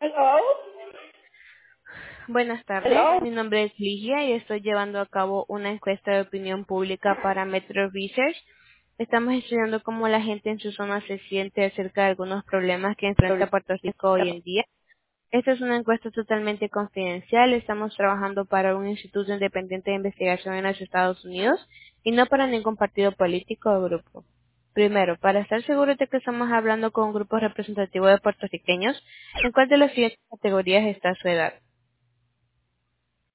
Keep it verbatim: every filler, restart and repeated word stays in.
Hello. Buenas tardes, Hello. mi nombre es Ligia y estoy llevando a cabo una encuesta de opinión pública para Metro Research. Estamos estudiando cómo la gente en su zona se siente acerca de algunos problemas que enfrenta Puerto Rico hoy en día. Esta es una encuesta totalmente confidencial. Estamos trabajando para un instituto independiente de investigación en los Estados Unidos y no para ningún partido político o grupo. Primero, para estar seguros de que estamos hablando con un grupo representativo de puertorriqueños, ¿en cuál de las siguientes categorías está su edad?